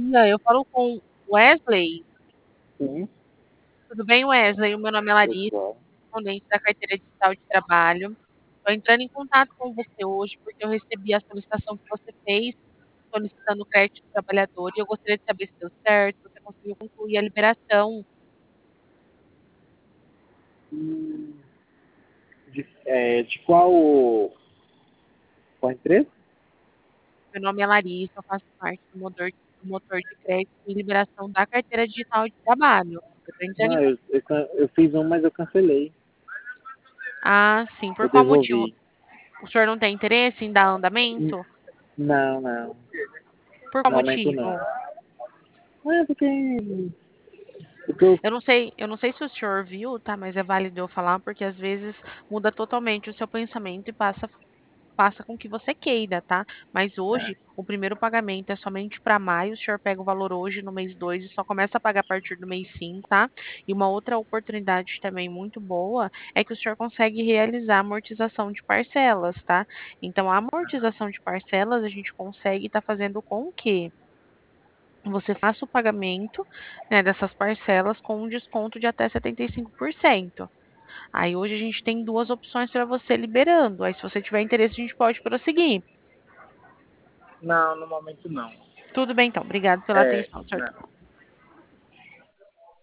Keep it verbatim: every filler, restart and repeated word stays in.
dia, eu falo com Wesley? Sim, Tudo bem, Wesley? O meu nome é tudo Larissa, bom. correspondente da Carteira Digital de Trabalho. Estou entrando em contato com você hoje porque eu recebi a solicitação que você fez, solicitando o crédito do trabalhador, e eu gostaria de saber se deu certo, se você conseguiu concluir a liberação. Hum, De, é, de qual, qual empresa? Meu nome é Larissa, eu faço parte do motor, do motor de crédito e liberação da Carteira Digital de Trabalho. Eu estou entrando em Não, contato. eu, eu, can- eu fiz um, mas eu cancelei. Ah, sim. Por Eu qual motivo? devolvi. O senhor não tem interesse em dar Hum, andamento? Não, não. Por qual No momento não. motivo? É porque, porque eu, Eu não sei, eu não sei se o senhor viu, tá? Mas é válido eu falar, porque às vezes muda totalmente o seu pensamento e passa, passa com o que você queira, tá? Mas hoje, o primeiro pagamento é somente para maio, o senhor pega o valor hoje no mês dois e só começa a pagar a partir do mês cinco, tá? E uma outra oportunidade também muito boa é que o senhor consegue realizar a amortização de parcelas, tá? Então, a amortização de parcelas a gente consegue estar fazendo com o quê? Você faça o pagamento, né, dessas parcelas com um desconto de até setenta e cinco por cento. Aí hoje a gente tem duas opções para você liberando. Aí se você tiver interesse, a gente pode prosseguir. não, no momento não. Tudo bem então. Obrigado pela É, atenção, senhor. não.